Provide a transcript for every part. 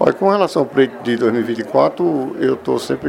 Olha, com relação ao pleito de 2024, eu estou sempre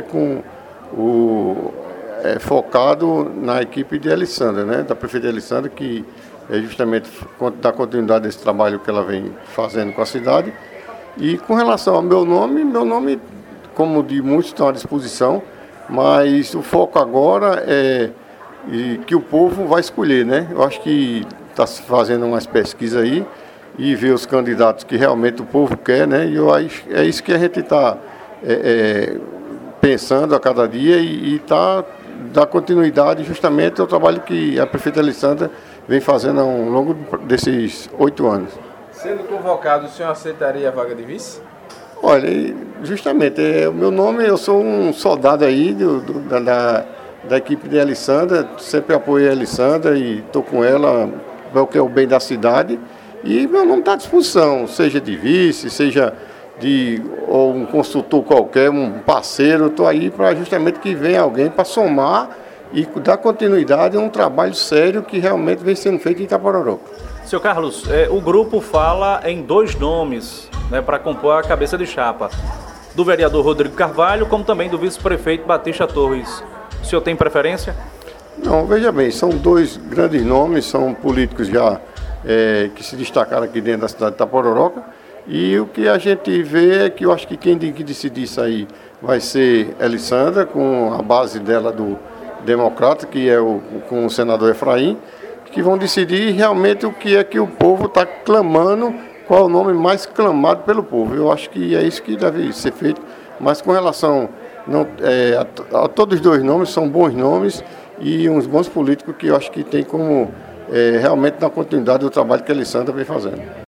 focado na equipe de Elisandra, né, da prefeita Elisandra, que é justamente dar continuidade a esse trabalho que ela vem fazendo com a cidade. E com relação ao meu nome, como de muitos, estão à disposição, mas o foco agora é que o povo vai escolher, né? Eu acho que está se fazendo umas pesquisas aí e ver os candidatos que realmente o povo quer, né? E é isso que a gente está pensando a cada dia e está dando continuidade justamente ao trabalho que a prefeita Elisandra vem fazendo ao longo desses 8 anos. Sendo convocado, o senhor aceitaria a vaga de vice? Olha, justamente, o meu nome, eu sou um soldado aí da equipe de Elisandra, sempre apoio a Elisandra e estou com ela, que é o bem da cidade, e meu nome está à disposição, seja de vice, seja ou um consultor qualquer, um parceiro, estou aí para justamente que venha alguém para somar e dar continuidade a um trabalho sério que realmente vem sendo feito em Itapororoca. Seu Carlos, o grupo fala em 2 nomes, né, para compor a cabeça de chapa, do vereador Rodrigo Carvalho, como também do vice-prefeito Batista Torres. O senhor tem preferência? Não, veja bem, são 2 grandes nomes, são políticos já que se destacaram aqui dentro da cidade de Itapororoca, e o que a gente vê é que eu acho que quem tem que decidir isso aí vai ser Elisandra, com a base dela do Democrata, que é com o senador Efraim, que vão decidir realmente o que é que o povo está clamando, qual é o nome mais clamado pelo povo. Eu acho que é isso que deve ser feito, mas com relação a todos os 2 nomes, são bons nomes e uns bons políticos que eu acho que tem como realmente dar continuidade ao trabalho que a Elisandra vem fazendo.